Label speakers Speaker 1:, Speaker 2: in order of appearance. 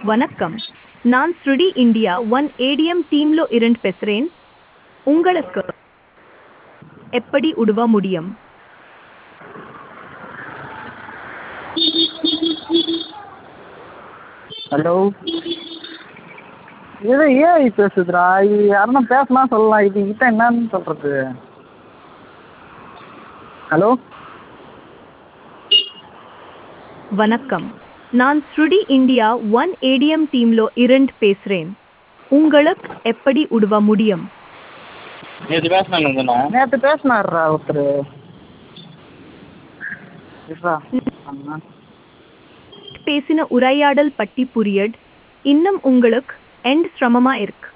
Speaker 1: வணக்கம். நான் ஸ்ருடி India one ATM டீம்ல இருந்து பேசுறேன். உங்களுக்கு எப்படி உதவ முடியும்?
Speaker 2: ஹலோ. இது ஏஐ பேசுதுடா. இது யாருன்னா பேசலாம் சொல்லலாம். இது கிட்ட என்னன்னு சொல்றது? ஹலோ.
Speaker 1: வணக்கம். நான் ஸ்ருடி இந்தியா ஒன் ஏடிஎம் டீம்ல இருந்து பேசுறேன். உங்களுக்கு எப்படி உதவ முடியும்?
Speaker 2: நேற்று பேசினார்ரா ஒருத்தர். இருடா.
Speaker 1: பேசின உரையாடல் பட்டி புரியட் இன்னும் உங்களுக்கு எண்ட் சிரமமா இருக்கு.